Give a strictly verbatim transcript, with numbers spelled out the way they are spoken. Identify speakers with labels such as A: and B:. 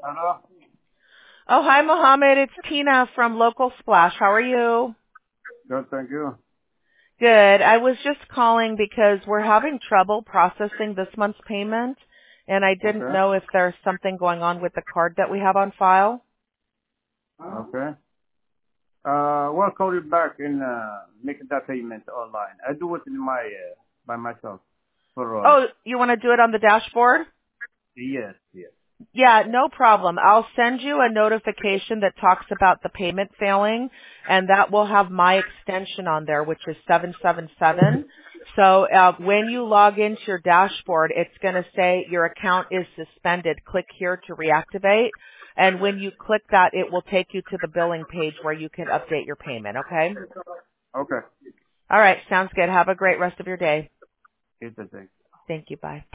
A: Hello?
B: Oh, hi, Mohammed. It's Tina from Local Splash. How are you?
A: Good, thank you.
B: Good. I was just calling because we're having trouble processing this month's payment, and I didn't
A: Okay.
B: know if there's something going on with the card that we have on file.
A: Okay. Uh, we'll call you back and uh, make that payment online. I do it in my uh, by myself. For uh,
B: Oh, you want to do it on the dashboard?
A: yes, yes.
B: Yeah, no problem. I'll send you a notification that talks about the payment failing, and that will have my extension on there, which is seven seven seven. So uh, when you log into your dashboard, it's going to say your account is suspended. Click here to reactivate. And when you click that, it will take you to the billing page where you can update your payment, okay?
A: Okay.
B: All right, sounds good. Have a great rest of your day.
A: Here's the thing.
B: Thank you. Bye.